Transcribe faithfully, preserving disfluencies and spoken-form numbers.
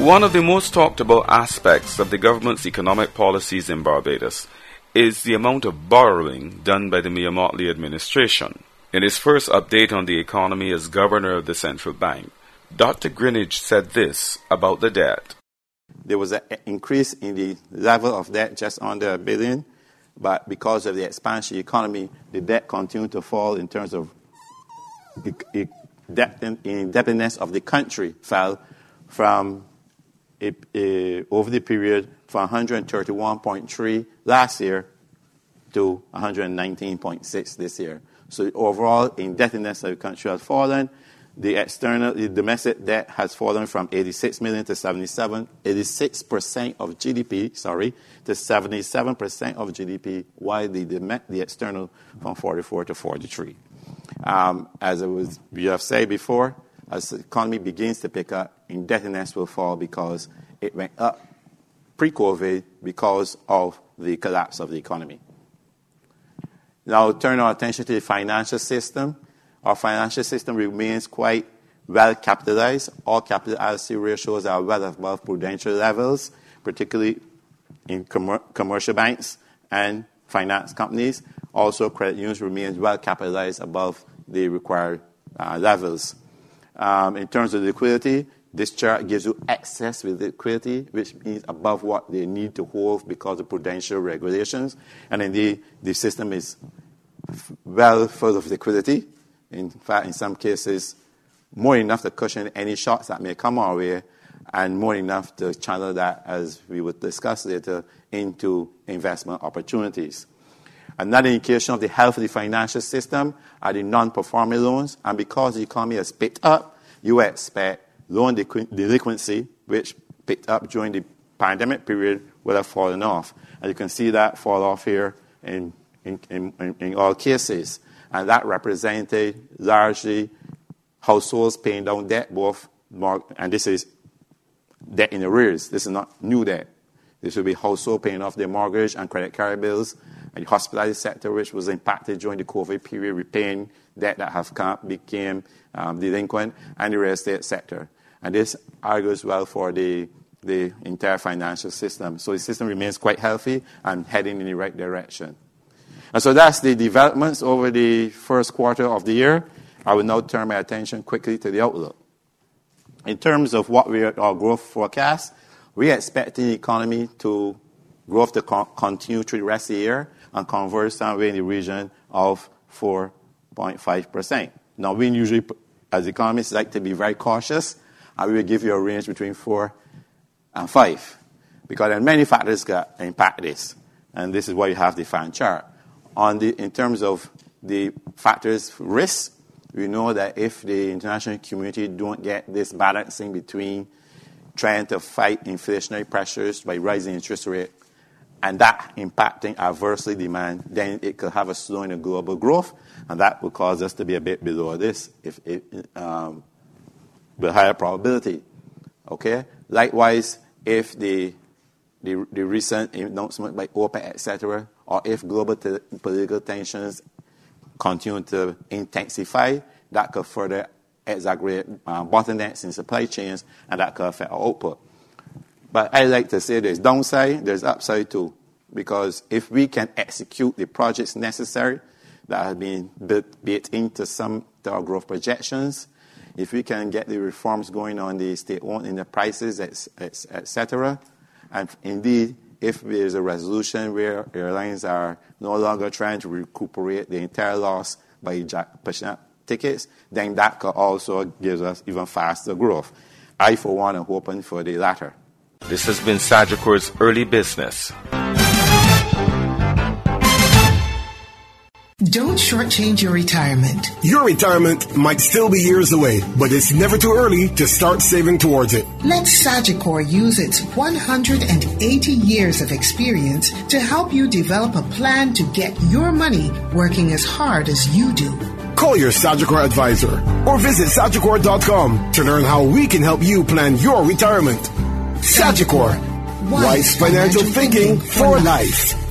One of the most talked about aspects of the government's economic policies in Barbados is the amount of borrowing done by the Mia Mottley administration. In his first update on the economy as governor of the central bank, Doctor Greenidge said this about the debt. There was an increase in the level of debt just under a billion, but because of the expansion economy, the debt continued to fall in terms of indebtedness of the country fell from a, a, over the period from one hundred thirty-one point three last year to one hundred nineteen point six this year. So the overall indebtedness of the country has fallen. The external, the domestic debt has fallen from eighty-six million to seventy-seven, eighty-six percent of G D P, sorry, to seventy-seven percent of G D P, while the, the, the external from forty-four to forty-three. Um, as it was, we have said before, as the economy begins to pick up, indebtedness will fall because it went up pre-COVID because of the collapse of the economy. Now turn our attention to the financial system. Our financial system remains quite well capitalized. All capital adequacy ratios are well above prudential levels, particularly in com- commercial banks and finance companies. Also, credit unions remain well capitalized above the required uh, levels. Um, in terms of liquidity, this chart gives you excess with liquidity, which means above what they need to hold because of prudential regulations. And indeed, the system is f- well full of liquidity. In fact, in some cases, more than enough to cushion any shocks that may come our way, and more than enough to channel that, as we would discuss later, into investment opportunities. Another indication of the health of the financial system are the non-performing loans, and because the economy has picked up, you expect loan delinquency, which picked up during the pandemic period, will have fallen off. And you can see that fall off here in, in, in, in all cases. And that represented largely households paying down debt, both, and this is debt in arrears. This is not new debt. This will be household paying off their mortgage and credit card bills, and the hospitality sector, which was impacted during the COVID period, repaying debt that have come, became um, delinquent, and the real estate sector. And this argues well for the, the entire financial system. So the system remains quite healthy and heading in the right direction. And so that's the developments over the first quarter of the year. I will now turn my attention quickly to the outlook. In terms of what we are, our growth forecast, we are expecting the economy to growth to con- continue through the rest of the year and converge somewhere in the region of four point five percent. Now, we usually, as economists, like to be very cautious, and we will give you a range between four and five, because there are many factors that impact this, and this is why you have the fan chart. On the, in terms of the factors risk, we know that if the international community don't get this balancing between trying to fight inflationary pressures by rising interest rate and that impacting adversely demand, then it could have a slowing of global growth, and that will cause us to be a bit below this if it, um, with higher probability. Okay. Likewise, if the the, the recent announcement by OPEC, et cetera, or if global t- political tensions continue to intensify, that could further exaggerate uh, bottlenecks in supply chains, and that could affect our output. But I like to say there's downside, there's upside too, because if we can execute the projects necessary that have been built, built into some of our growth projections, if we can get the reforms going on the state-owned in the prices, et cetera, and indeed, if there's a resolution where airlines are no longer trying to recuperate the entire loss by pushing up tickets, then that could also give us even faster growth. I, for one, am hoping for the latter. This has been Sagicor's Early Business. Don't shortchange your retirement. Your retirement might still be years away, but it's never too early to start saving towards it. Let Sagicor use its one hundred eighty years of experience to help you develop a plan to get your money working as hard as you do. Call your Sagicor advisor or visit Sagicor dot com to learn how we can help you plan your retirement. Sagicor, wise financial thinking for life.